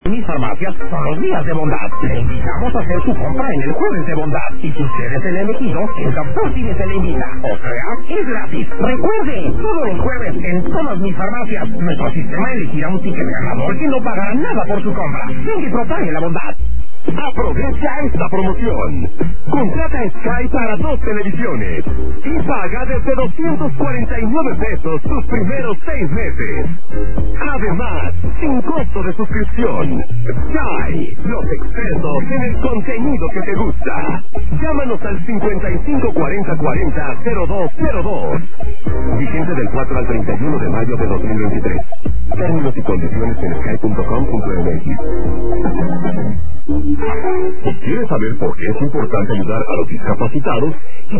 Mis farmacias son los días de bondad. Le invitamos a hacer su compra en el jueves de bondad. Y si usted es el elegido, el doctor Cine se le invita. O sea, es gratis. Recuerde, todos los jueves en todas mis farmacias, nuestro sistema elegirá un ticket ganador que no pagará nada por su compra. Venga y propague la bondad. Aprovecha esta promoción. Contrata Sky para 2 televisiones y paga desde 249 pesos sus primeros 6 meses. Además, sin costo de suscripción. Sky, los expertos en el contenido que te gusta. Llámanos al 554040-0202. Vigente del 4 al 31 de mayo de 2023. Términos y condiciones en sky.com.mx. ¿Quieres saber por qué es importante ayudar a los discapacitados?